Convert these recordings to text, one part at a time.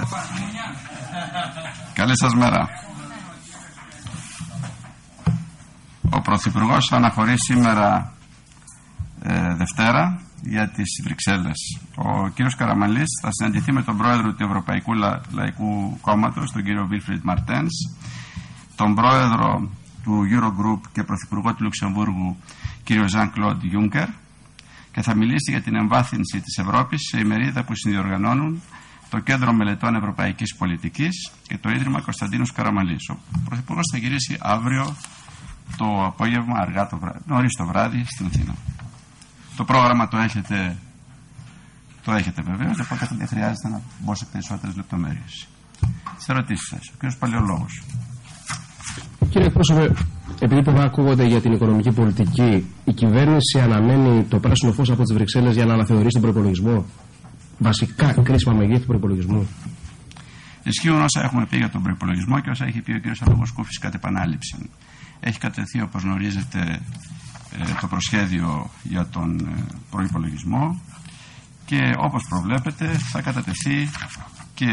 Καλή σας μέρα. Ο Πρωθυπουργός θα αναχωρήσει σήμερα Δευτέρα για τις Βρυξέλλες. Ο κύριος Καραμανλής θα συναντηθεί με τον πρόεδρο του Ευρωπαϊκού Λαϊκού Κόμματος, τον κύριο Βίλφριντ Μαρτένς, τον πρόεδρο του Eurogroup και πρωθυπουργό του Λουξεμβούργου, κύριο Ζαν Κλοντ Γιούνκερ, και θα μιλήσει για την εμβάθυνση της Ευρώπης σε ημερίδα που συνδιοργανώνουν το Κέντρο Μελετών Ευρωπαϊκής Πολιτικής και το Ίδρυμα Κωνσταντίνος Καραμανλής. Ο Πρωθυπουργός θα γυρίσει αύριο το απόγευμα, αργά νωρίς το βράδυ, στην Αθήνα. Το πρόγραμμα το έχετε βεβαίως, οπότε δεν χρειάζεται να μπω σε περισσότερες λεπτομέρειες. Σε ερωτήσεις σας, ο κ. Παλαιολόγος. Κύριε Πρόσωπε, επειδή πολλά ακούγονται για την οικονομική πολιτική, η κυβέρνηση αναμένει το πράσινο φως από τις Βρυξέλλες για να αναθεωρήσει τον προϋπολογισμό, βασικά κρίσιμα μεγέθη του προϋπολογισμού? Ισχύουν όσα έχουμε πει για τον προϋπολογισμό και όσα έχει πει ο κ. Αλογοσκούφης κατ' επανάληψη. Έχει κατευθεί, όπως γνωρίζετε, το προσχέδιο για τον προϋπολογισμό και όπως προβλέπετε θα κατατεθεί και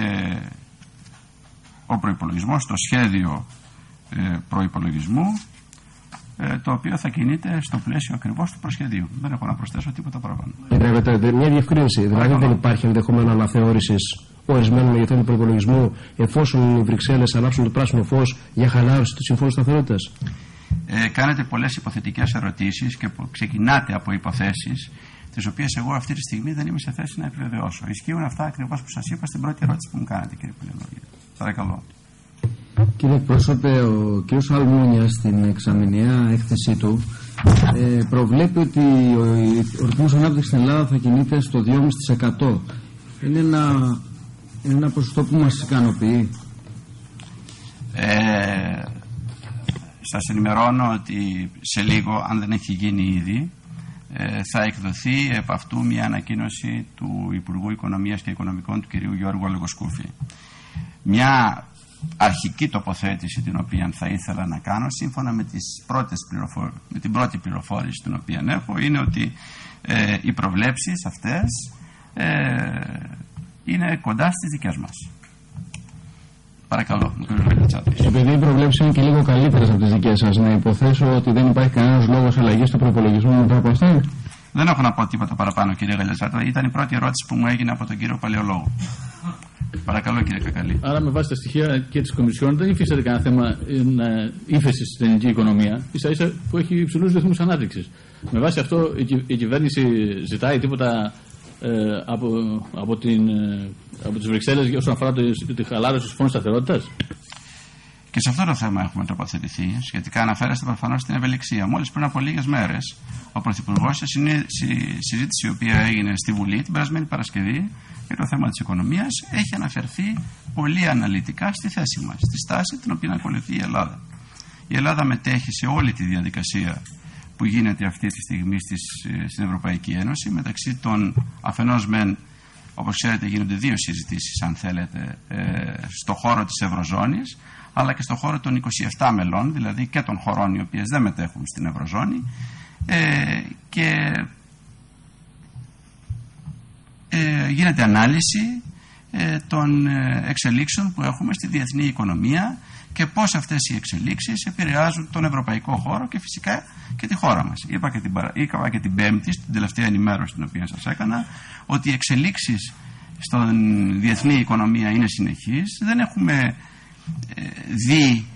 ο προϋπολογισμός, το σχέδιο προϋπολογισμού, το οποίο θα κινείται στο πλαίσιο ακριβώς του προσχεδίου. Δεν έχω να προσθέσω τίποτα παραπάνω. Επιτρέπετε μια διευκρίνηση? Δηλαδή δεν υπάρχει ενδεχόμενο αναθεώρησης ορισμένων μεγεθών του προϋπολογισμού εφόσον οι Βρυξέλλες ανάψουν το πράσινο φως για χαλάρωση του Συμφώνου Σταθερότητας? Κάνετε πολλές υποθετικές ερωτήσεις και ξεκινάτε από υποθέσεις τις οποίες εγώ αυτή τη στιγμή δεν είμαι σε θέση να επιβεβαιώσω. Ισχύουν αυτά ακριβώς που σας είπα στην πρώτη ερώτηση που μου κάνατε, κύριε Παλαιολόγη. Παρακαλώ. Κύριε Πρόσωπε, ο κ. Αλμούνια στην εξαμηνιαία έκθεσή του προβλέπει ότι ο ρυθμός ανάπτυξης στην Ελλάδα θα κινείται στο 2,5%. Είναι ένα ποσοστό που μας ικανοποιεί? Σας ενημερώνω ότι σε λίγο, αν δεν έχει γίνει ήδη, θα εκδοθεί επ' αυτού μια ανακοίνωση του Υπουργού Οικονομίας και Οικονομικών του κ. Γιώργου Αλογοσκούφη. Μια αρχική τοποθέτηση την οποία θα ήθελα να κάνω, σύμφωνα με την πρώτη πληροφόρηση την οποία έχω, είναι ότι οι προβλέψεις αυτές είναι κοντά στις δικές μας. Παρακαλώ, κ. Βελιτσάτης. Επειδή οι προβλέψεις είναι και λίγο καλύτερες από τις δικές σας, να υποθέσω ότι δεν υπάρχει κανένας λόγος αλλαγής του προϋπολογισμού μετά από αυτά? Δεν έχω να πω τίποτα παραπάνω, κύριε Γαλιατσάτο. Ήταν η πρώτη ερώτηση που μου έγινε από τον κύριο Παλαιολόγο. Παρακαλώ, κύριε Κακαλή. Άρα, με βάση τα στοιχεία και της Κομισιόν, δεν υφίσταται κανένα θέμα ύφεσης στην ελληνική οικονομία, ίσα-ίσα που έχει υψηλούς ρυθμούς ανάπτυξης. Με βάση αυτό, η κυβέρνηση ζητάει τίποτα από τις Βρυξέλλες όσον αφορά τη χαλάρωση του Συμφώνου Σταθερότητας? Και σε αυτό το θέμα έχουμε τοποθετηθεί. Σχετικά αναφέρεστε προφανώς στην ευελιξία. Μόλις πριν από λίγες μέρες, ο Πρωθυπουργός, σε συζήτηση η οποία έγινε στη Βουλή την περασμένη Παρασκευή για το θέμα της οικονομίας, έχει αναφερθεί πολύ αναλυτικά στη θέση μας, στη στάση την οποία ακολουθεί η Ελλάδα. Η Ελλάδα μετέχει σε όλη τη διαδικασία που γίνεται αυτή τη στιγμή στην Ευρωπαϊκή Ένωση, μεταξύ των αφενός μεν, όπως ξέρετε, γίνονται δύο συζητήσεις, αν θέλετε, στο χώρο της Ευρωζώνης, αλλά και στο χώρο των 27 μελών, δηλαδή και των χωρών οι οποίες δεν μετέχουν στην Ευρωζώνη, και γίνεται ανάλυση των εξελίξικών που έχουμε στη διεθνή οικονομία και πώς αυτές οι εξελίξεις επηρεάζουν τον ευρωπαϊκό χώρο και φυσικά και τη χώρα μας. Είπα και την Πέμπτη, στην τελευταία ενημέρωση την οποία σας έκανα, ότι οι εξελίξεις στην διεθνή οικονομία είναι συνεχείς. Δεν έχουμε δει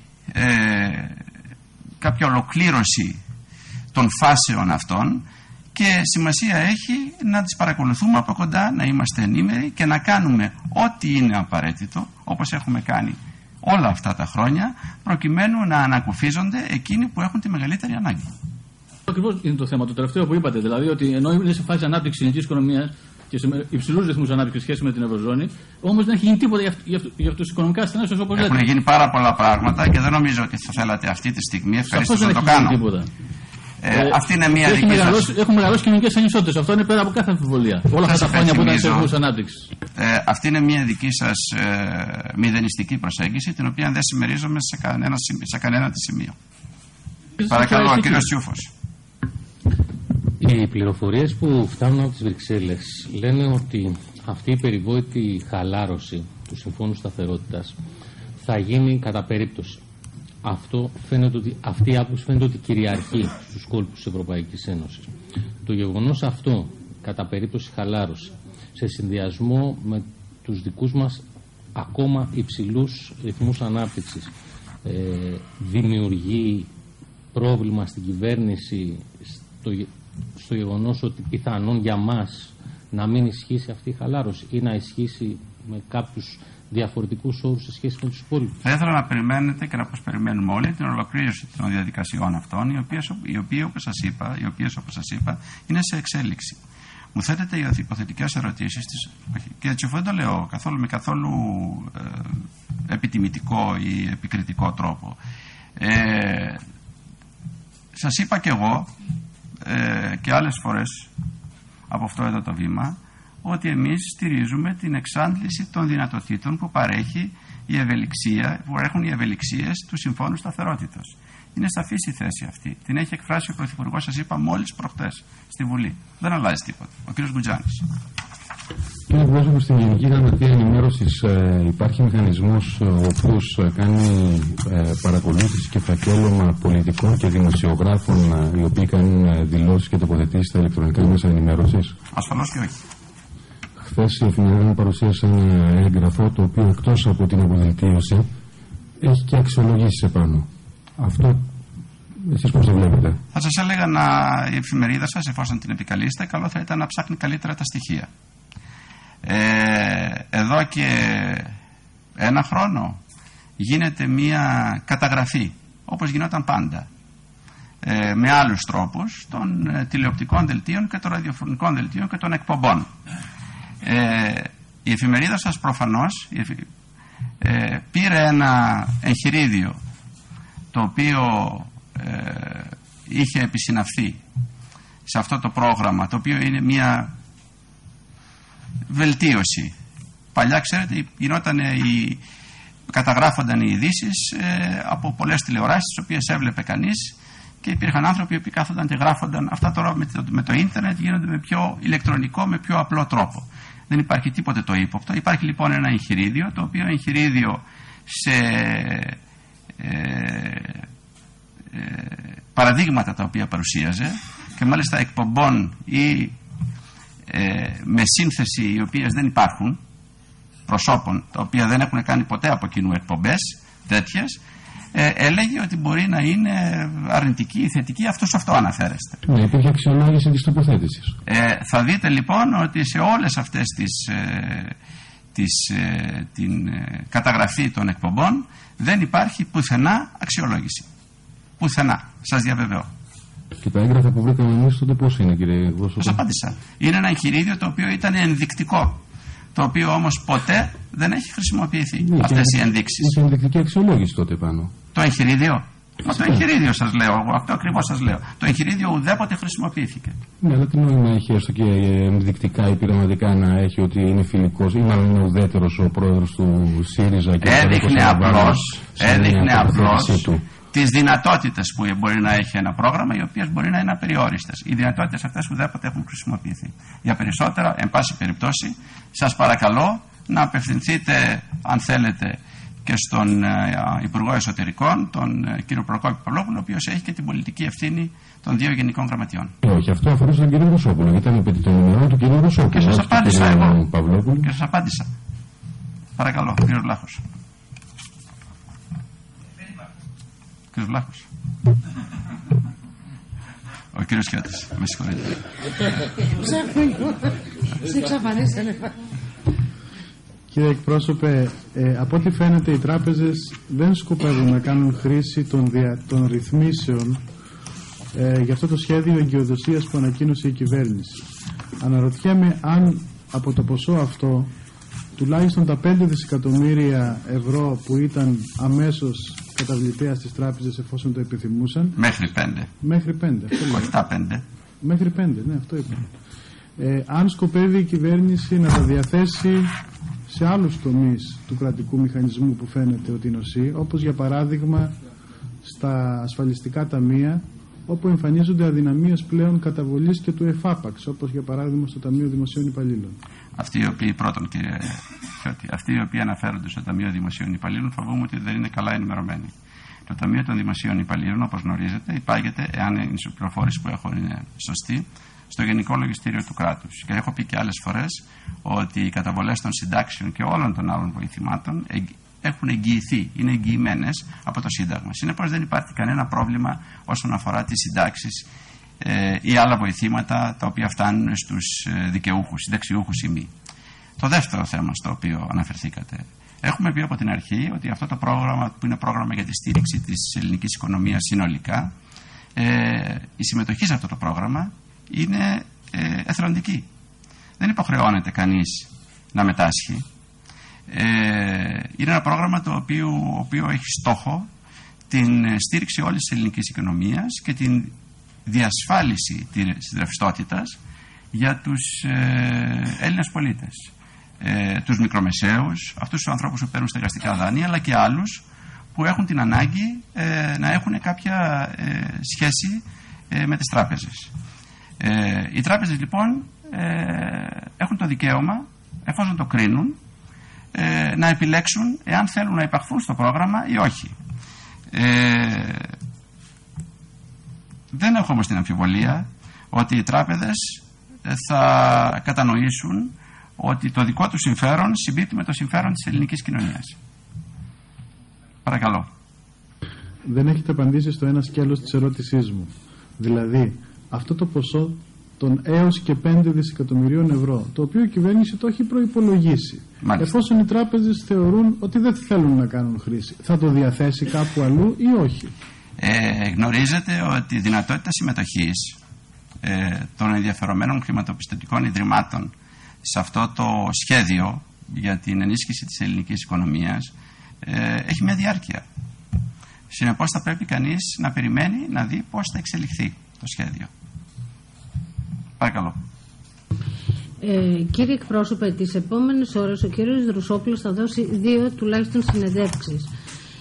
κάποια ολοκλήρωση των φάσεων αυτών και σημασία έχει να τις παρακολουθούμε από κοντά, να είμαστε ενήμεροι και να κάνουμε ό,τι είναι απαραίτητο, όπως έχουμε κάνει όλα αυτά τα χρόνια, προκειμένου να ανακουφίζονται εκείνοι που έχουν τη μεγαλύτερη ανάγκη. Ακριβώς είναι το θέμα, το τελευταίο που είπατε, δηλαδή ότι ενώ είναι σε φάση ανάπτυξης ελληνικής οικονομίας και σε υψηλούς ρυθμούς ανάπτυξης σχέση με την Ευρωζώνη, όμως δεν έχει γίνει τίποτα για τους οικονομικά ασθενείς, όπως λέτε. Έχουν γίνει πάρα πολλά πράγματα και δεν νομίζω ότι θα θέλατε αυτή τη στιγμή ευχαριστώ να το κάνω. Αυτή είναι μια δική σας... Έχουν μεγαλώσει κοινωνικές ανισότητες. Αυτό είναι πέρα από κάθε αμφιβολία. Όλα αυτά τα χρόνια που ήταν σε ρυθμούς ανάπτυξης. Αυτή είναι μια δική σας μηδενιστική προσέγγιση, την οποία δεν συμμερίζομαι σε κανένα τη σημείο. Παρακαλώ, ο κύριος Τσιούφος. Οι πληροφορίες που φτάνουν από τις Βρυξέλλες λένε ότι αυτή η περιβόητη χαλάρωση του Συμφώνου Σταθερότητας θα γίνει κατά περίπτωση. Αυτή η άποψη φαίνεται ότι κυριαρχεί στους κόλπους της Ευρωπαϊκής Ένωσης. Το γεγονός αυτό, κατά περίπτωση χαλάρωση, σε συνδυασμό με τους δικούς μας ακόμα υψηλούς ρυθμούς ανάπτυξης, δημιουργεί πρόβλημα στην κυβέρνηση στο γεγονός ότι πιθανόν για μας να μην ισχύσει αυτή η χαλάρωση ή να ισχύσει με κάποιους διαφορετικούς όρους σε σχέση με τους υπόλοιπους. Θα ήθελα να περιμένετε και να πως περιμένουμε όλοι την ολοκλήρωση των διαδικασιών αυτών, οι οποίες όπως σας είπα είναι σε εξέλιξη. Μου θέτετε υποθετικές ερωτήσεις και έτσι δεν το λέω με καθόλου επιτιμητικό ή επικριτικό τρόπο. Σας είπα και εγώ και άλλες φορές από αυτό εδώ το βήμα ότι εμείς στηρίζουμε την εξάντληση των δυνατοτήτων που παρέχει που έχουν οι ευελιξίες του Συμφώνου Σταθερότητας. Είναι σαφής η θέση αυτή. Την έχει εκφράσει ο Πρωθυπουργός, σας είπα, μόλις προχτές στη Βουλή. Δεν αλλάζει τίποτα. Ο κ. Γκουτζάνης. Κύριε Πρόσωπο, στην Γενική Γραμματεία Ενημέρωσης υπάρχει μηχανισμός ο οποίος κάνει παρακολούθηση και φακέλωμα πολιτικών και δημοσιογράφων οι οποίοι κάνουν δηλώσεις και τοποθετήσεις στα ηλεκτρονικά μέσα ενημέρωσης? Ασφαλώς και όχι. Χθες η εφημερίδα παρουσίασε ένα έγγραφο το οποίο εκτός από την αποδελτίωση έχει και αξιολογήσεις επάνω. Αυτό εσείς πώς το βλέπετε? Θα σας έλεγα η εφημερίδα σας, εφόσον την επικαλείστε, καλό θα ήταν να ψάχνει καλύτερα τα στοιχεία. Εδώ και ένα χρόνο γίνεται μία καταγραφή, όπως γινόταν πάντα, με άλλους τρόπους, των τηλεοπτικών δελτίων και των ραδιοφωνικών δελτίων και των εκπομπών. Η εφημερίδα σας προφανώς πήρε ένα εγχειρίδιο το οποίο είχε επισυναυθεί σε αυτό το πρόγραμμα, το οποίο είναι μια βελτίωση. Παλιά, ξέρετε, καταγράφονταν οι ειδήσεις από πολλές τηλεοράσεις, τις οποίες έβλεπε κανείς, και υπήρχαν άνθρωποι που κάθονταν και γράφονταν. Αυτά τώρα με το ίντερνετ γίνονται με πιο ηλεκτρονικό, με πιο απλό τρόπο. Δεν υπάρχει τίποτε το ύποπτο. Υπάρχει λοιπόν ένα εγχειρίδιο, το οποίο εγχειρίδιο σε παραδείγματα τα οποία παρουσίαζε, και μάλιστα εκπομπών ή με σύνθεση οι οποίες δεν υπάρχουν, προσώπων τα οποία δεν έχουν κάνει ποτέ από κοινού εκπομπές τέτοιες, έλεγε ότι μπορεί να είναι αρνητική ή θετική. Αυτό αναφέρεστε. Ναι, υπήρχε αξιολόγηση της τοποθέτησης. Θα δείτε λοιπόν ότι σε όλες αυτές την καταγραφή των εκπομπών δεν υπάρχει πουθενά αξιολόγηση. Πουθενά, σας διαβεβαιώ. Και τα έγγραφα που βρήκαμε εμείς τότε πώς είναι, κύριε Πρόσωπο? Σας απάντησα. Είναι ένα εγχειρίδιο το οποίο ήταν ενδεικτικό, το οποίο όμως ποτέ δεν έχει χρησιμοποιηθεί. Ναι, αυτές οι ενδείξεις. Είχε ενδεικτική αξιολόγηση τότε πάνω. Το εγχειρίδιο. Το εγχειρίδιο σας λέω, αυτό ακριβώς σας λέω. Το εγχειρίδιο ουδέποτε χρησιμοποιήθηκε. Ναι, αλλά τι νόημα έχει έστω και ενδεικτικά ή πειραματικά να έχει ότι είναι φιλικός ή μάλλον είναι ουδέτερος ο πρόεδρος του ΣΥΡΙΖΑ και έδειχνε απλώς τις δυνατότητες που μπορεί να έχει ένα πρόγραμμα, οι οποίες μπορεί να είναι απεριόριστες. Οι δυνατότητες αυτές ουδέποτε έχουν χρησιμοποιηθεί. Για περισσότερα, εν πάση περιπτώσει, σας παρακαλώ να απευθυνθείτε, αν θέλετε, και στον Υπουργό Εσωτερικών, τον κύριο Προκόπη Παυλόπουλο, ο οποίος έχει και την πολιτική ευθύνη των δύο γενικών γραμματιών. Όχι, αυτό αφορούσε τον κύριο Ρωσόπουλο, γιατί ήταν επί των ημερών του κύριου Ρωσόπουλου. Και σας απάντησα εγώ. Και σας απάντησα. Παρακαλώ, κύριο Βλάχος. Κύριος Βλάχος. Ο κύριος Χιώτης, με συγχωρείτε. Κύριε εκπρόσωπε, από ό,τι φαίνεται οι τράπεζες δεν σκοπεύουν να κάνουν χρήση των ρυθμίσεων για αυτό το σχέδιο εγκυοδοσίας που ανακοίνωσε η κυβέρνηση. Αναρωτιέμαι αν από το ποσό αυτό τουλάχιστον τα 5 δισεκατομμύρια ευρώ που ήταν αμέσως καταβλητέα στις τράπεζες εφόσον το επιθυμούσαν. Μέχρι 5. Μέχρι 5. Όχι τα 5. Μέχρι 5, ναι, αυτό είπα. Αν σκοπεύει η κυβέρνηση να τα διαθέσει σε άλλους τομείς του κρατικού μηχανισμού που φαίνεται ότι νοσεί, όπως για παράδειγμα στα ασφαλιστικά ταμεία, όπου εμφανίζονται αδυναμίες πλέον καταβολής και του ΕΦΑΠΑΞ, όπως για παράδειγμα στο Ταμείο Δημοσίων Υπαλλήλων. αυτοί οι οποίοι, πρώτον κύριε Φιώτη, αυτοί οι οποίοι αναφέρονται στο Ταμείο Δημοσίων Υπαλλήλων, φοβούμαι ότι δεν είναι καλά ενημερωμένοι. Το Ταμείο των Δημοσίων Υπαλλήλων, όπως γνωρίζετε, υπάγεται, εάν η πληροφόρηση που έχω είναι σωστή, στο Γενικό Λογιστήριο του κράτους. Και έχω πει και άλλες φορές ότι οι καταβολές των συντάξεων και όλων των άλλων βοηθημάτων έχουν εγγυηθεί, είναι εγγυημένες από το Σύνταγμα. Συνεπώς δεν υπάρχει κανένα πρόβλημα όσον αφορά τις συντάξεις ή άλλα βοηθήματα τα οποία φτάνουν στους δικαιούχους, συνταξιούχους ή μη. Το δεύτερο θέμα στο οποίο αναφερθήκατε. Έχουμε πει από την αρχή ότι αυτό το πρόγραμμα, που είναι πρόγραμμα για τη στήριξη της ελληνικής οικονομίας συνολικά, η συμμετοχή σε αυτό το πρόγραμμα είναι εθελοντική. Δεν υποχρεώνεται κανείς να μετάσχει. Είναι ένα πρόγραμμα το οποίο έχει στόχο την στήριξη όλης της ελληνικής οικονομίας και την διασφάλιση της ρευστότητας για τους Έλληνες πολίτες, τους μικρομεσαίους, αυτούς τους ανθρώπους που παίρνουν στεγαστικά δάνεια, αλλά και άλλους που έχουν την ανάγκη να έχουν κάποια σχέση με τις τράπεζες. Οι τράπεζες λοιπόν έχουν το δικαίωμα, εφόσον το κρίνουν, να επιλέξουν εάν θέλουν να υπαχθούν στο πρόγραμμα ή όχι. Δεν έχω όμως την αμφιβολία ότι οι τράπεζες θα κατανοήσουν ότι το δικό του συμφέρον συμπίπτει με το συμφέρον της ελληνικής κοινωνίας. Παρακαλώ. Δεν έχετε απαντήσει στο ένα σκέλος της ερώτησής μου. Δηλαδή, αυτό το ποσό των έως και 5 δισεκατομμυρίων ευρώ, το οποίο η κυβέρνηση το έχει προϋπολογίσει. Μάλιστα. Εφόσον οι τράπεζες θεωρούν ότι δεν θέλουν να κάνουν χρήση, θα το διαθέσει κάπου αλλού ή όχι? Γνωρίζετε ότι η δυνατότητα συμμετοχής των ενδιαφερομένων χρηματοπιστωτικών ιδρυμάτων σε αυτό το σχέδιο για την ενίσχυση της ελληνικής οικονομίας έχει μια διάρκεια. Συνεπώς θα πρέπει κανείς να περιμένει να δει πώς θα εξελιχθεί το σχέδιο. Παρακαλώ. Κύριε εκπρόσωπε, τις επόμενες ώρες ο κύριος Δρουσόπουλος θα δώσει 2 τουλάχιστον συνεντεύξεις.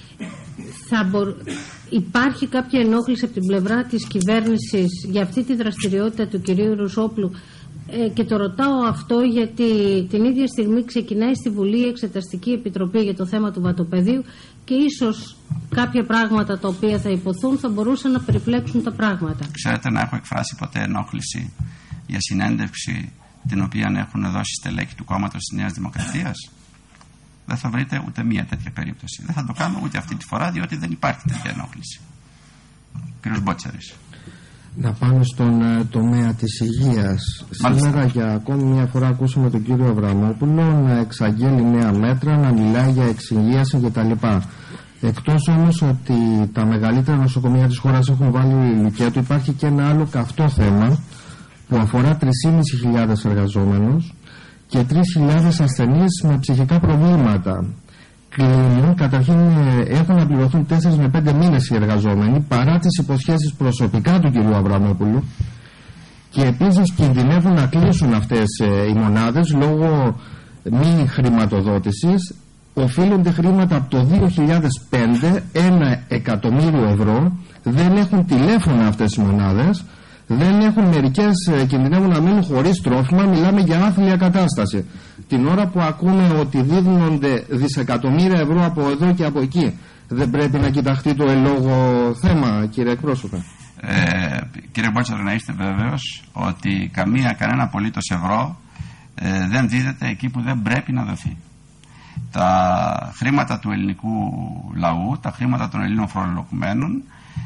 Υπάρχει κάποια ενόχληση από την πλευρά της κυβέρνησης για αυτή τη δραστηριότητα του κυρίου Ρουσόπουλου? Και το ρωτάω αυτό γιατί την ίδια στιγμή ξεκινάει στη Βουλή η Εξεταστική Επιτροπή για το θέμα του βατοπεδίου και ίσως κάποια πράγματα τα οποία θα υποθούν θα μπορούσαν να περιπλέξουν τα πράγματα. Ξέρετε, να έχω εκφράσει ποτέ ενόχληση για συνέντευξη την οποία έχουν δώσει στελέχη του κόμματος της Νέας Δημοκρατίας? Δεν θα βρείτε ούτε μία τέτοια περίπτωση. Δεν θα το κάνω ούτε αυτή τη φορά, διότι δεν υπάρχει τέτοια ενόχληση. Κύριος Μπότσαρης. Να πάμε στον τομέα της υγείας. Μάλιστα. Σήμερα για ακόμη μια φορά ακούσαμε τον κύριο Αβραμόπουλο να εξαγγέλει νέα μέτρα, να μιλάει για εξυγίαση κτλ. Εκτός όμως ότι τα μεγαλύτερα νοσοκομεία της χώρας έχουν βάλει ηλικία του, υπάρχει και ένα άλλο καυτό θέμα που αφορά 3.500 εργαζόμενους και 3.000 ασθενείς με ψυχικά προβλήματα. Κλείνουν, καταρχήν έχουν να πληρωθούν 4 με 5 μήνες οι εργαζόμενοι παρά τις υποσχέσεις προσωπικά του κ. Αβραμόπουλου, και επίσης κινδυνεύουν να κλείσουν αυτές οι μονάδες λόγω μη χρηματοδότησης. Οφείλονται χρήματα από το 2005, 1 εκατομμύριο ευρώ, δεν έχουν τηλέφωνα αυτές οι μονάδες, δεν έχουν, μερικές κινδυνεύουν να μείνουν χωρίς τρόφιμα, μιλάμε για άθλια κατάσταση. Την ώρα που ακούμε ότι δίδονται δισεκατομμύρια ευρώ από εδώ και από εκεί, δεν πρέπει να κοιταχτεί το ελόγω θέμα, κύριε εκπρόσωπε? Κύριε Μπότσαρο, να είστε βέβαιος ότι κανένα απολύτως ευρώ δεν δίδεται εκεί που δεν πρέπει να δοθεί. Τα χρήματα του ελληνικού λαού, τα χρήματα των Ελλήνων φορολογουμένων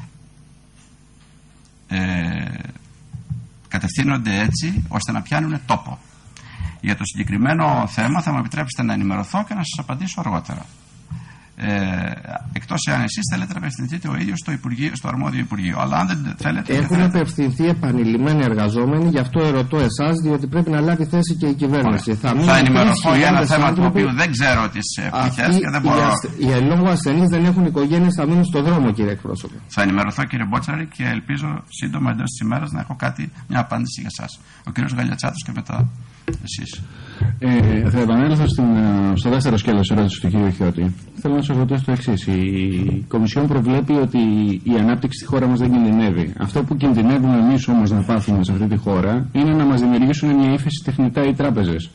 κατευθύνονται έτσι ώστε να πιάνουν τόπο. Για το συγκεκριμένο θέμα θα μου επιτρέψετε να ενημερωθώ και να σας απαντήσω αργότερα. Εκτός εάν εσείς θέλετε να απευθυνθείτε ο ίδιος στο αρμόδιο Υπουργείο. Αλλά αν δεν θέλετε. Έχουν απευθυνθεί επανειλημμένοι εργαζόμενοι, γι' αυτό ερωτώ εσάς, διότι πρέπει να λάβει θέση και η κυβέρνηση. Θα ενημερωθώ για ένα θέμα του οποίου δεν ξέρω τις πτυχές και δεν μπορώ. Οι ελόγω ασθενείς δεν έχουν οικογένειες, θα μείνουν στον δρόμο, κύριε εκπρόσωπε. Θα ενημερωθώ, κύριε Μπότσαρη, και ελπίζω σύντομα εντός της ημέρας να έχω μια απάντηση για εσάς. Ο κύριος Γαλιατσάτος και μετά εσείς. Θα επανέλθω στο δεύτερο σκέλος ερώτησης του κ. Χιώτη. Θέλω να σας ρωτήσω το εξής. Η Κομισιόν προβλέπει ότι η ανάπτυξη στη χώρα μας δεν κινδυνεύει. Αυτό που κινδυνεύουμε εμείς όμως να πάθουμε σε αυτή τη χώρα είναι να μας δημιουργήσουν μια ύφεση τεχνητά οι τράπεζες.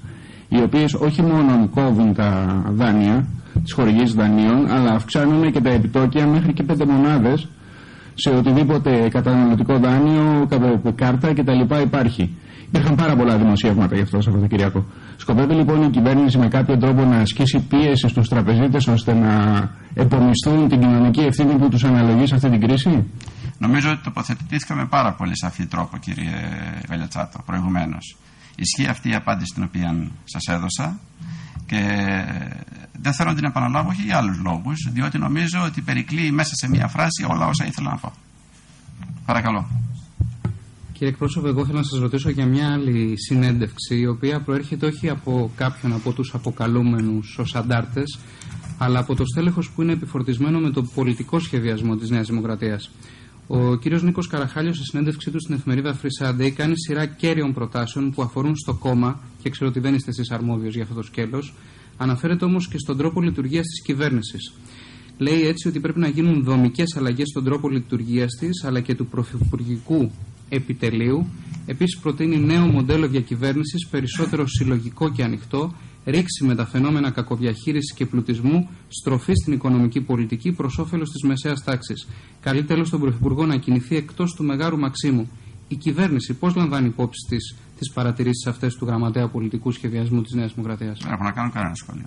οι οποίες όχι μόνο κόβουν τα δάνεια, τις χορηγήσεις δανείων, αλλά αυξάνουν και τα επιτόκια μέχρι και 5 μονάδες σε οτιδήποτε καταναλωτικό δάνειο, κάρτα κτλ. Υπάρχει. Υπήρχαν πάρα πολλά δημοσιεύματα γι' αυτό το Σαββατοκυριακό. Σκοπεύει λοιπόν η κυβέρνηση με κάποιο τρόπο να ασκήσει πίεση στους τραπεζίτες ώστε να επομισθούν την κοινωνική ευθύνη που τους αναλογεί σε αυτή την κρίση? Νομίζω ότι τοποθετήθηκα με πάρα πολύ σαφή τρόπο, κύριε Γαλιατσάτο, προηγουμένως. Ισχύει αυτή η απάντηση την οποία σας έδωσα και δεν θέλω να την επαναλάβω όχι για άλλους λόγους, διότι νομίζω ότι περικλείει μέσα σε μία φράση όλα όσα ήθελα να πω. Παρακαλώ. Κύριε εκπρόσωπε, εγώ θέλω να σας ρωτήσω για μια άλλη συνέντευξη, η οποία προέρχεται όχι από κάποιον από τους αποκαλούμενους ως αντάρτες, αλλά από το στέλεχος που είναι επιφορτισμένο με το πολιτικό σχεδιασμό της Νέας Δημοκρατίας. Ο κύριος Νίκος Καραχάλιος, σε συνέντευξή του στην εφημερίδα Free Sunday, κάνει σειρά κέραιων προτάσεων που αφορούν στο κόμμα, και ξέρω ότι δεν είστε εσείς αρμόδιος για αυτό το σκέλος. Αναφέρεται όμως και στον τρόπο λειτουργίας της κυβέρνησης. Λέει έτσι ότι πρέπει να γίνουν δομικές αλλαγές στον τρόπο λειτουργίας της, αλλά και του πρωθυπουργικού επιτελείου. Επίσης προτείνει νέο μοντέλο διακυβέρνησης, περισσότερο συλλογικό και ανοιχτό, ρήξη με τα φαινόμενα κακοδιαχείρισης και πλουτισμού, στροφή στην οικονομική πολιτική προς όφελος της μεσαίας τάξης. Καλεί τέλος τον Πρωθυπουργό να κινηθεί εκτός του Μεγάρου Μαξίμου. Η κυβέρνηση πώς λαμβάνει υπόψη της τις παρατηρήσεις αυτές του Γραμματέα Πολιτικού Σχεδιασμού της Νέας Δημοκρατίας? Δεν έχω να κάνω κανένα σχόλιο.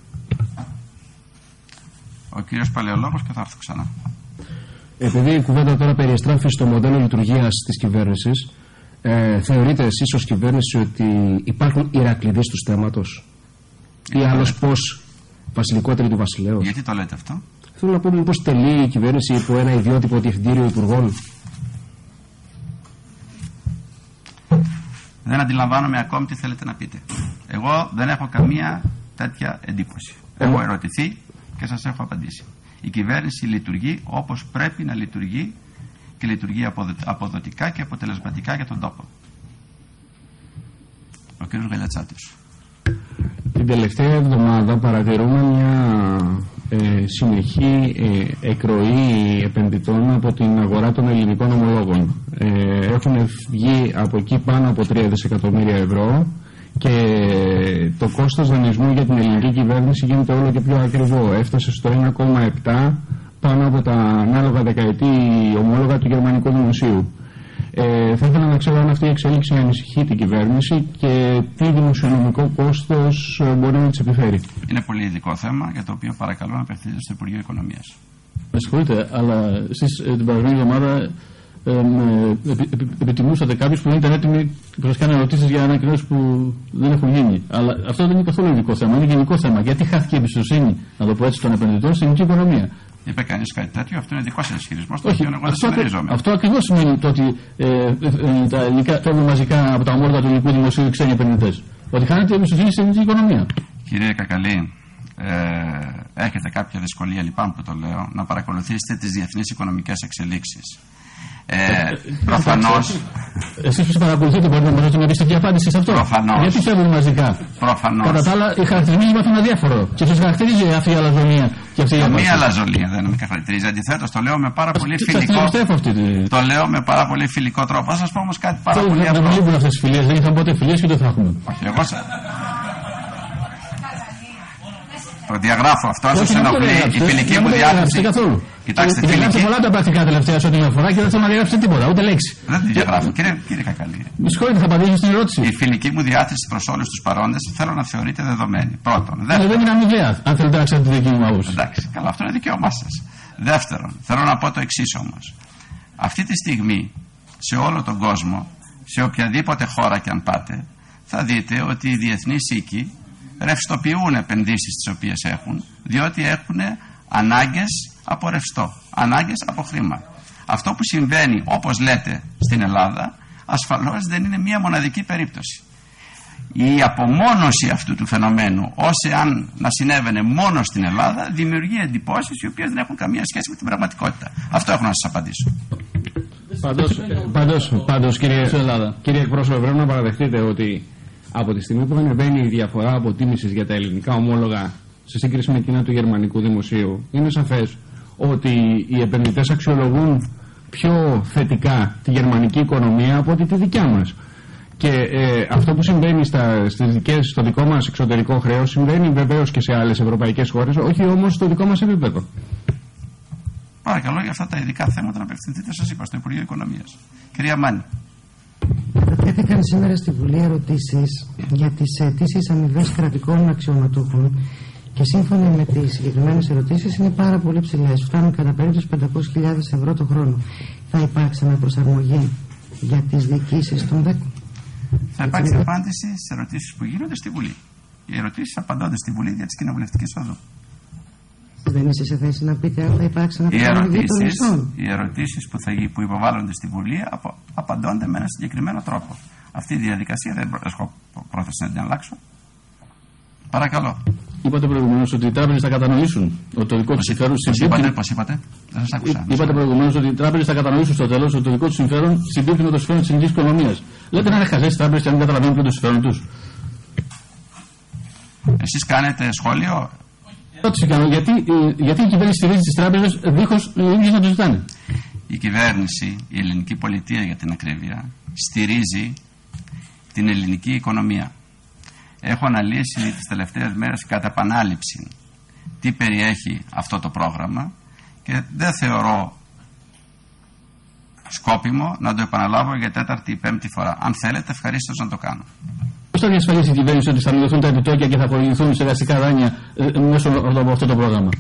Ο κύριος Παλαιολόγος και θα έρθω ξανά. Επειδή η κουβέντα τώρα περιεστράφει στο μοντέλο λειτουργίας της κυβέρνησης, θεωρείτε εσείς ως κυβέρνηση ότι υπάρχουν Ηρακλειδείς του στέματος ή άλλος πώς βασιλικότεροι του βασιλέως? Γιατί το λέτε αυτό? Θέλω να πω μήπως τελεί η κυβέρνηση υπό ένα ιδιότυπο διευθυντήριο υπουργών? Δεν αντιλαμβάνομαι ακόμη τι θέλετε να πείτε. Εγώ δεν έχω καμία τέτοια εντύπωση. Έχω ερωτηθεί και σας έχω απαντήσει. Η κυβέρνηση λειτουργεί όπως πρέπει να λειτουργεί και λειτουργεί αποδοτικά και αποτελεσματικά για τον τόπο. Ο κ. Γαλιατσάτος. Την τελευταία εβδομάδα παρατηρούμε μια συνεχή εκροή επενδυτών από την αγορά των ελληνικών ομολόγων. Έχουν βγει από εκεί πάνω από 3 δισεκατομμύρια ευρώ και το κόστος δανεισμού για την ελληνική κυβέρνηση γίνεται όλο και πιο ακριβό. Έφτασε στο 1,7 πάνω από τα ανάλογα δεκαετή ομόλογα του γερμανικού δημοσίου. Θα ήθελα να ξέρω αν αυτή η εξέλιξη ανησυχεί την κυβέρνηση και τι δημοσιονομικό κόστος μπορεί να της επιφέρει. Είναι πολύ ειδικό θέμα για το οποίο παρακαλώ να απευθύνετε στο Υπουργείο Οικονομίας. Με συγχωρείτε, αλλά εσείς την προηγούμενη εβδομάδα επιτιμούσατε κάποιους που δεν ήταν έτοιμοι και σας κάνουν ερωτήσεις για ανακοινώσεις που δεν έχουν γίνει. Αλλά αυτό δεν είναι καθόλου ειδικό θέμα, είναι γενικό θέμα. Γιατί χάθηκε η εμπιστοσύνη, να το πω έτσι, των επενδυτών στην ελληνική οικονομία? Είπε κανείς κάτι τέτοιο? Αυτό είναι δικό σας ισχυρισμός, το οποίο εγώ δεν συμμερίζομαι. Αυτό ακριβώς σημαίνει το ότι τα ελληνικά φεύγουν μαζικά από τα ομόλογα του ελληνικού δημοσίου οι ξένοι επενδυτές. Ότι χάνεται η εμπιστοσύνη στην ελληνική οικονομία. Κύριε Κακαλή, έχετε κάποια δυσκολία, λυπάμαι που το λέω, να παρακολουθήσετε τις διεθνείς οικονομικές εξελίξεις. Προφανώς. Εσείς που παρακολουθείτε μπορείτε να μας δώσετε μια πιστική απάντηση σε αυτό? Προφανώς. Γιατί φεύγουν μαζικά? Προφανώς. Κατά τα άλλα, οι χαρακτηρισμοί μάθουν αδιάφορο. Και σας χαρακτηρίζει αυτή η αλαζονία και αυτή η απάντηση? Καμία αλαζονία δεν με χαρακτηρίζει. Αντιθέτως, το λέω με πάρα πολύ φιλικό. Το λέω με πάρα πολύ φιλικό τρόπο. Θα σας πω όμως κάτι πάρα πολύ απλό. Δεν λείπουν αυτές τις φιλίες. Δεν είχαν ποτέ φιλίες και δεν θα έχουμε. Όχι, εγώ το διαγράφω αυτό, αν σας ενοχλεί η φιλική μου διάθεση. Κοιτάξτε, διαγράψτε πολλά τα πρακτικά τελευταία σε ό,τι με αφορά και δεν θέλω να διαγράψετε τίποτα, ούτε λέξη. Δεν τη διαγράφω, κύριε Κακαλή. Με συγχωρείτε, θα απαντήσω στην ερώτηση. Η φιλική μου διάθεση προς όλους τους παρόντες θέλω να θεωρείται δεδομένη. Πρώτον. Δεύτερον. Δεν είναι αμοιβαία, αν θέλετε να ξέρετε τη δική μου άποψη. Εντάξει, καλά, αυτό είναι δικαίωμά σας. Δεύτερον, θέλω να πω το εξής όμως. Αυτή τη στιγμή, σε όλο τον κόσμο, σε οποιαδήποτε χώρα και αν πάτε, θα δείτε ότι οι διεθνείς οίκοι ρευστοποιούν επενδύσεις τις οποίες έχουν, διότι έχουν ανάγκες από ρευστό, ανάγκες από χρήμα. Αυτό που συμβαίνει, όπως λέτε, στην Ελλάδα, ασφαλώς δεν είναι μία μοναδική περίπτωση. Η απομόνωση αυτού του φαινομένου, ως εάν να συνέβαινε μόνο στην Ελλάδα, δημιουργεί εντυπώσεις οι οποίες δεν έχουν καμία σχέση με την πραγματικότητα. Αυτό έχω να σας απαντήσω. Πάντως κύριε εκπρόσωπε, πρέπει να παραδεχτείτε ότι από τη στιγμή που ανεβαίνει η διαφορά αποτίμησης για τα ελληνικά ομόλογα σε σύγκριση με εκείνα του γερμανικού δημοσίου, είναι σαφές ότι οι επενδυτές αξιολογούν πιο θετικά τη γερμανική οικονομία από ότι τη δικιά μας. Και αυτό που συμβαίνει στο δικό μας εξωτερικό χρέος συμβαίνει βεβαίως και σε άλλες ευρωπαϊκές χώρες, όχι όμως στο δικό μας επίπεδο. Παρακαλώ για αυτά τα ειδικά θέματα να απευθυνθείτε, σας είπα, στο Υπουργείο Οικονομίας. Κυρία Μάνη. Τέθηκαν σήμερα στη Βουλή ερωτήσεις για τις αιτήσεις αμοιβές κρατικών αξιωματούχων και σύμφωνα με τις συγκεκριμένες ερωτήσεις είναι πάρα πολύ ψηλές. Φτάνουν κατά περίπτωση 500.000 ευρώ το χρόνο. Θα υπάρξει μια προσαρμογή για τις διοικήσεις των ΔΕΚ? Θα υπάρξει απάντηση στις ερωτήσεις που γίνονται στη Βουλή. Οι ερωτήσεις απαντώνται στη Βουλή για τις κοινοβουλευτικές οδού. Δεν είσαι σε θέση να πείτε αν θα υπάρξει ένα προσαρμογή των μισθών? Οι ερωτήσεις που υποβάλλονται στη Βουλή απαντώνται με ένα συγκεκριμένο τρόπο. Αυτή η διαδικασία δεν έχω πρόθεση να την αλλάξω. Παρακαλώ. Είπατε προηγουμένως ότι οι τράπεζες θα κατανοήσουν ότι το δικό τους συμφέρον συμπίπτει. Πώς είπατε? Δεν σας άκουσα. Είπατε προηγουμένως ότι οι τράπεζες θα κατανοήσουν στο τέλος ότι το δικό τους συμφέρον συμπίπτει με το συμφέρον της ελληνικής οικονομίας. Λέτε να είναι χαζές οι τράπεζες και να μην καταλαβαίνουν ποιο είναι το συμφέρον τους. Εσείς κάνετε σχόλιο? Ερώτηση κάνω. Γιατί η κυβέρνηση στηρίζει τις τράπεζες δίχως οι ίδιες να το ζητάνε? Η κυβέρνηση, η ελληνική πολιτεία για την ακρίβεια, στηρίζει την ελληνική οικονομία. Έχω αναλύσει τις τελευταίες μέρες κατά επανάληψη τι περιέχει αυτό το πρόγραμμα και δεν θεωρώ σκόπιμο να το επαναλάβω για τέταρτη ή πέμπτη φορά. Αν θέλετε, ευχαρίστως να το κάνω. Πώς θα διασφαλίσει η κυβέρνηση ότι θα μειωθούν τα επιτόκια και θα χορηγηθούν σε δασικά δάνεια μέσω από αυτό το πρόγραμμα?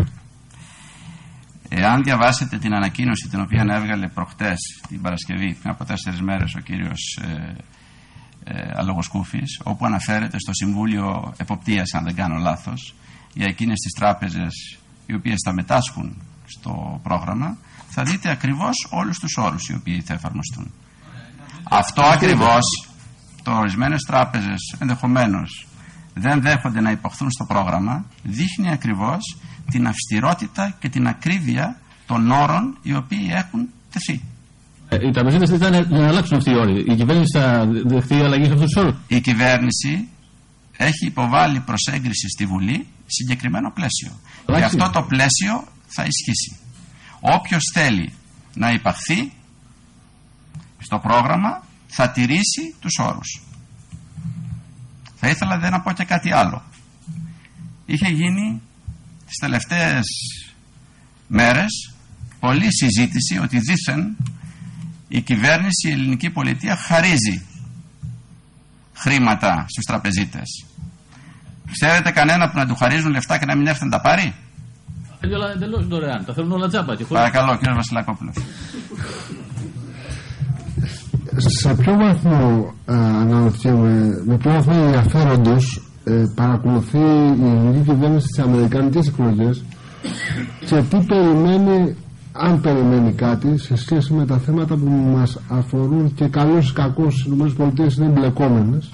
Εάν διαβάσετε την ανακοίνωση την οποία έβγαλε προχτές την Παρασκευή, πριν από 4 μέρες, ο κύριος Αλογοσκούφης, όπου αναφέρεται στο Συμβούλιο Εποπτείας, αν δεν κάνω λάθος, για εκείνες τις τράπεζες οι οποίες θα μετάσχουν στο πρόγραμμα, θα δείτε ακριβώς όλους τους όρους οι οποίοι θα εφαρμοστούν. Αυτό ακριβώς, το ορισμένες τράπεζες ενδεχομένως δεν δέχονται να υποχθούν στο πρόγραμμα, δείχνει ακριβώς την αυστηρότητα και την ακρίβεια των όρων οι οποίοι έχουν τεθεί. Οι τραπεζίτες δεν θα να αλλάξουν αυτοί οι όροι. Η κυβέρνηση θα δεχτεί αλλαγή σε αυτούς τους όρους? Η κυβέρνηση έχει υποβάλει προς έγκριση στη Βουλή συγκεκριμένο πλαίσιο. Και αυτό το πλαίσιο θα ισχύσει. Όποιος θέλει να υπαχθεί στο πρόγραμμα θα τηρήσει τους όρους. Θα ήθελα να πω και κάτι άλλο. Είχε γίνει τις τελευταίες μέρες πολλή συζήτηση ότι δήθεν η κυβέρνηση, η ελληνική πολιτεία χαρίζει χρήματα στους τραπεζίτες. Ξέρετε κανένα που να του χαρίζουν λεφτά και να μην έρθει να τα πάρει? Εντελώς δωρεάν, τα θέλουν όλα τζάμπα. Παρακαλώ, κύριε Βασιλακόπουλο. Σε ποιο βαθμό αναρωτιέμαι, με ποιο βαθμό ενδιαφέροντος παρακολουθεί η ελληνική κυβέρνηση στις αμερικανικές εκλογές και τι περιμένει, αν περιμένει κάτι σε σχέση με τα θέματα που μας αφορούν και καλώς ή κακώς οι ΗΠΑ είναι εμπλεκόμενες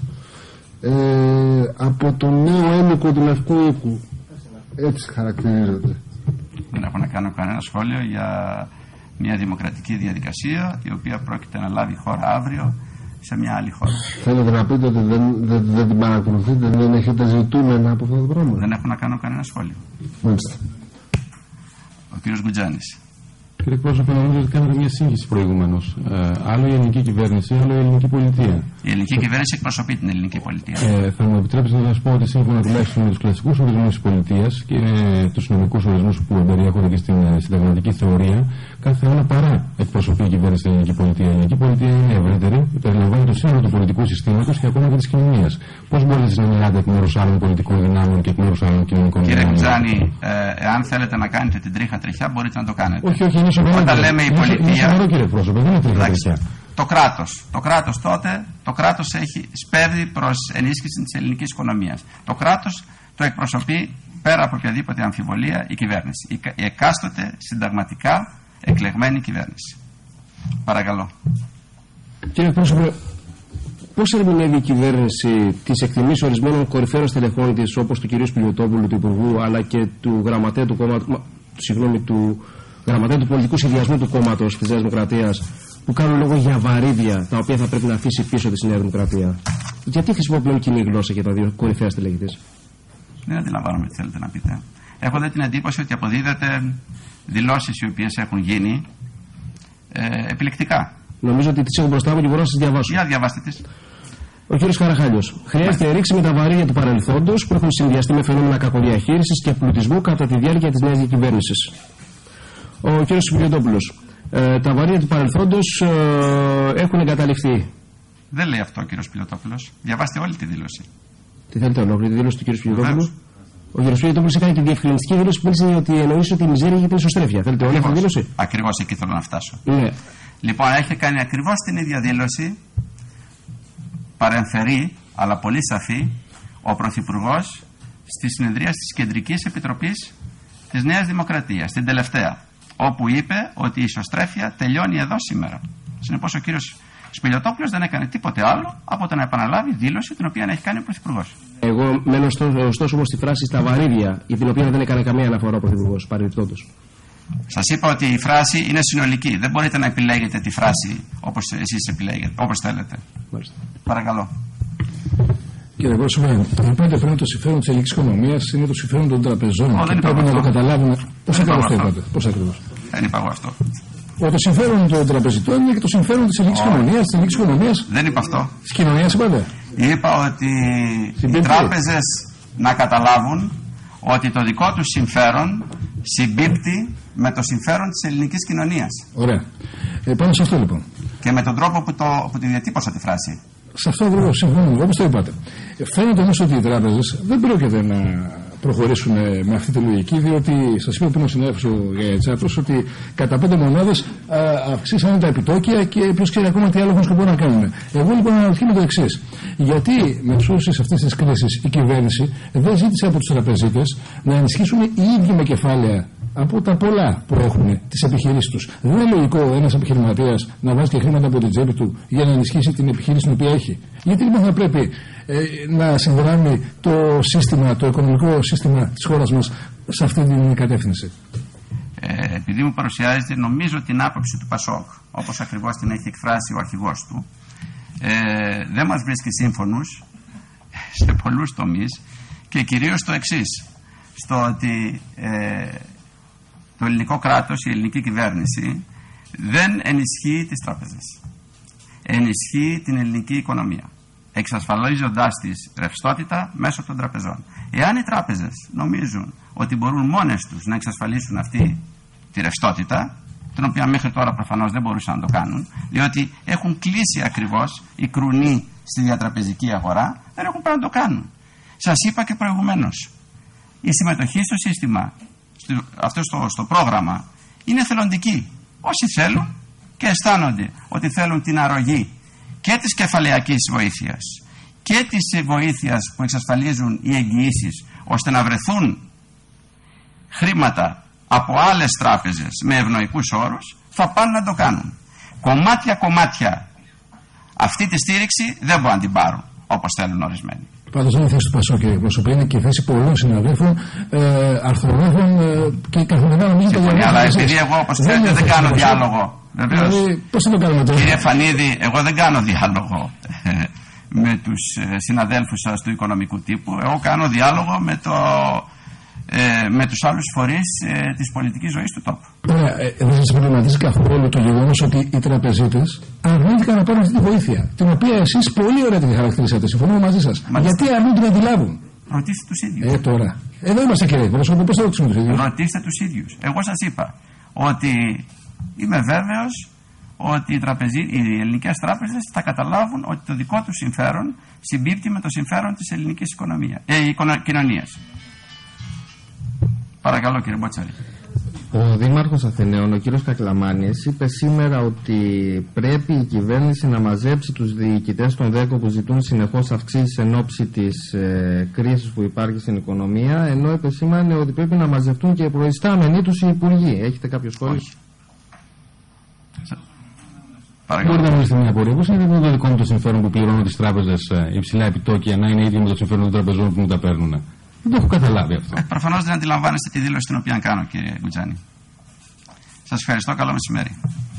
από το νέο ένικο του Λευκού Οίκου. Έτσι χαρακτηρίζεται. Δεν έχω να κάνω κανένα σχόλιο για μια δημοκρατική διαδικασία η οποία πρόκειται να λάβει χώρα αύριο σε μια άλλη χώρα. Θέλετε να πείτε ότι δεν την παρακολουθείτε, δεν έχετε ζητούμενα από αυτό το πράγμα? Δεν έχω να κάνω κανένα σχόλιο. Μάλιστα. Ο κύριος Γκουτζάνης. Κύριε πρόσωπε, νομίζω ότι κάνατε μια σύγχυση προηγουμένως. Άλλο η ελληνική κυβέρνηση, άλλο η ελληνική πολιτεία. Η ελληνική κυβέρνηση εκπροσωπεί την ελληνική πολιτεία. Θα μου επιτρέψετε να σας πω ότι σύμφωνα τουλάχιστον με τους κλασικούς ορισμούς της πολιτείας και τους νομικούς ορισμούς που περιέχονται και στην συνταγματική θεωρία, κάθε άλλο παρά εκπροσωπεί η κυβέρνηση στην ελληνική πολιτεία. Η ελληνική πολιτεία είναι ευρύτερη, περιλαμβάνει το σύνολο του πολιτικού συστήματος και ακόμα και της κοινωνίας. Πώς μπορείτε να μιλάτε εκ μέρους άλλων πολιτικών δυνάμεων και εκ μέρους άλλων κοινωνικών δυνάμεων? Κύριε Γκουτζάνη, εάν θέλετε να κάνετε την τρίχα τριχιά, μπορείτε να το κάνετε. Όχι, είναι σοβαρό. Όταν λέμε η πολιτεία, κύριε πρόσωπε, δεν είναι τρίχα τριχιά. Το κράτος τότε, το κράτος σπέβδει προς ενίσχυση της ελληνικής οικονομίας. Το κράτος το εκπροσωπεί πέρα από οποιαδήποτε αμφιβολία η κυβέρνηση. Η εκάστοτε συνταγματικά εκλεγμένη κυβέρνηση. Παρακαλώ. Κύριε πρόσωπε, πώς ερμηνεύει η κυβέρνηση τις εκτιμήσεις ορισμένων κορυφαίων στελεχών της, όπως του κυρίου Σπιλιοτόπουλου, του Υπουργού, αλλά και του γραμματέα του κόμματος, του γραμματέα του πολιτικού συνδυασμού του κόμματος της Νέας Δημοκρατίας, που κάνουν λόγο για βαρύδια τα οποία θα πρέπει να αφήσει πίσω τη Νέα Δημοκρατία? Γιατί χρησιμοποιούν κοινή γλώσσα για τα δύο κορυφαία στελέχη της? Δεν αντιλαμβάνομαι τι θέλετε να πείτε. Έχω την εντύπωση ότι αποδίδετε δηλώσεις οι οποίες έχουν γίνει επιλεκτικά. Νομίζω ότι τις έχω μπροστά μου και μπορώ να σας διαβάσω. Για διαβάστε τις. Ο κ. Καραχάλιος. Χρειάζεται ρήξη με τα βαρύδια του παρελθόντος που έχουν συνδυαστεί με φαινόμενα κακοδιαχείρισης και πλουτισμού κατά τη διάρκεια της νέας διακυβέρνησης. Ο κ. Σπιλιοτόπουλος. Τα βαρύδια του παρελθόντος έχουν εγκαταλειφθεί. Δεν λέει αυτό ο κ. Σπιλιοτόπουλος. Διαβάστε όλη τη δήλωση. Τι θέλετε ολόκληρη τη δήλωση του κ. Σπιλιοτόπουλου? Ο κ. Σπιλιοτόπουλος έκανε και διευκρινιστική δήλωση που έλεγε ότι εννοούσε ότι η μιζέρια γίνεται ισοστρέφεια. Θέλετε όλη αυτή τη δήλωση? Ακριβώς εκεί θέλω να φτάσω. Ναι. Λοιπόν, έχει κάνει ακριβώς την ίδια δήλωση, παρεμφερή αλλά πολύ σαφή, ο Πρωθυπουργός στη συνεδρία της Κεντρικής Επιτροπής της Νέας Δημοκρατίας, την τελευταία, όπου είπε ότι η ισοστρέφεια τελειώνει εδώ σήμερα. Συνεπώς ο κύριος Σπιλιοτόπουλος δεν έκανε τίποτε άλλο από το να επαναλάβει δήλωση την οποία έχει κάνει ο Πρωθυπουργός. Εγώ μένω ωστόσο όμως στη φράση στα βαρύδια, για την οποία δεν έκανε καμία αναφορά ο Πρωθυπουργός παρελθόντος. Σας είπα ότι η φράση είναι συνολική. Δεν μπορείτε να επιλέγετε τη φράση όπως εσείς επιλέγετε, όπως θέλετε. Μάλιστα. Παρακαλώ. Κύριε Πρόσωπε, είπατε πριν το συμφέρον της ελληνικής οικονομίας είναι το συμφέρον των τραπεζών. Και πρέπει να το καταλάβουμε. Πώς ακριβώς το είπατε? Πώς ακριβώς? Δεν είπα εγώ αυτό. Το συμφέρον των τραπεζιτών είναι και το συμφέρον της ελληνικής κοινωνίας. Δεν είπα αυτό. Της κοινωνίας είπατε? Είπα ότι οι τράπεζες να καταλάβουν ότι το δικό τους συμφέρον συμπίπτει με το συμφέρον της ελληνικής κοινωνίας. Ωραία. Πάνω σε αυτό λοιπόν. Και με τον τρόπο που τη διατύπωσα τη φράση. Σε αυτό ακριβώς συμφωνώ, όπως το είπατε. Φαίνεται όμως ότι οι τράπεζες δεν πρόκειται να προχωρήσουν με αυτή τη λογική, διότι σας είπα πριν ο συνάδελφος ο Τσάπρος ότι κατά 5 μονάδες αυξήσανε τα επιτόκια και ποιος ξέρει ακόμα τι άλλο έχουν σκοπό να κάνουν. Εγώ λοιπόν αναρωτιέμαι το εξής. Γιατί με τους όρους αυτής της κρίσης η κυβέρνηση δεν ζήτησε από τους τραπεζίτες να ενισχύσουν οι ίδιοι με κεφάλαια από τα πολλά που έχουν τις επιχειρήσεις τους? Δεν είναι λογικό ένας επιχειρηματίας να βάζει και χρήματα από την τσέπη του για να ενισχύσει την επιχείρηση την οποία έχει? Γιατί λοιπόν θα πρέπει να συνδράμει το σύστημα, το οικονομικό σύστημα της χώρας μας σε αυτή την κατεύθυνση? Επειδή μου παρουσιάζεται νομίζω την άποψη του Πασόκ, όπως ακριβώς την έχει εκφράσει ο αρχηγός του, δεν μας βρίσκει σύμφωνους σε πολλούς τομείς και κυρίως το εξής, στο ότι το ελληνικό κράτος, η ελληνική κυβέρνηση δεν ενισχύει τις τράπεζες. Ενισχύει την ελληνική οικονομία, εξασφαλίζοντάς της ρευστότητα μέσω των τραπεζών. Εάν οι τράπεζες νομίζουν ότι μπορούν μόνες τους να εξασφαλίσουν αυτή τη ρευστότητα, την οποία μέχρι τώρα προφανώς δεν μπορούσαν να το κάνουν, διότι έχουν κλείσει ακριβώς οι κρουνοί στη διατραπεζική αγορά, δεν έχουν πρέπει να το κάνουν. Σας είπα και προηγουμένως, η συμμετοχή στο σύστημα, αυτό στο πρόγραμμα, είναι θελοντική. Όσοι θέλουν και αισθάνονται ότι θέλουν την αρρωγή και της κεφαλαιακής βοήθειας και της βοήθειας που εξασφαλίζουν οι εγγυήσεις, ώστε να βρεθούν χρήματα από άλλες τράπεζες με ευνοϊκούς όρους, θα πάνε να το κάνουν. Κομμάτια αυτή τη στήριξη δεν μπορούν να την πάρουν όπως θέλουν ορισμένοι. Πάντως δεν είναι θέση του Πασόκ, κύριε Πρόσωπε, είναι και θέση πολλών συναδέλφων, αρθρογράφων και καθημερινά νομίζω το διαβάζω. Αλλά επειδή εγώ, όπως ξέρετε, δεν κάνω διάλογο. Βεβαίως. Πώς θα το κάνουμε τώρα? Κύριε Φανίδη, εγώ δεν κάνω διάλογο με τους συναδέλφους σας του οικονομικού τύπου. Εγώ κάνω διάλογο με τους άλλους φορείς της πολιτικής ζωής του τόπου. Δεν σας προβληματίζει καθόλου το γεγονός ότι οι τραπεζίτες αρνήθηκαν να πάρουν αυτή τη βοήθεια, την οποία εσείς πολύ ωραία την χαρακτηρίσατε, συμφωνώ μαζί σας? Γιατί αρνούνται να τη λάβουν? Ρωτήστε τους ίδιους. Τώρα. Εδώ είμαστε, κύριε Πρόσωπε, πώς θα ρωτήσουμε τους ίδιους? Ρωτήστε τους ίδιους. Εγώ σας είπα ότι είμαι βέβαιος ότι οι ελληνικές τράπεζες θα καταλάβουν ότι το δικό τους συμφέρον συμπίπτει με το συμφέρον της ελληνικής κοινωνίας. Παρακαλώ, κύριε Μποτσάρη. Ο Δήμαρχος Αθηναίων, ο κύριος Κακλαμάνης, είπε σήμερα ότι πρέπει η κυβέρνηση να μαζέψει τους διοικητές των ΔΕΚΟ που ζητούν συνεχώς αυξήσεις εν ώψη της κρίσης που υπάρχει στην οικονομία, ενώ επεσήμανε ότι πρέπει να μαζευτούν και οι προϊστάμενοι τους οι υπουργοί. Έχετε κάποιο σχόλιο? Μπορείτε να μιλήσετε μια απορία? Πώς είναι το δικό μου το συμφέρον που πληρώνω τις τράπεζες υψηλά επιτόκια να είναι ίδιο με το συμφέρον των τραπεζών που μου τα παίρνουν? Δεν το έχω καταλάβει αυτό. Προφανώς δεν αντιλαμβάνεστε τη δήλωση την οποία κάνω, κύριε Γκουτζάνη. Σας ευχαριστώ. Καλό μεσημέρι.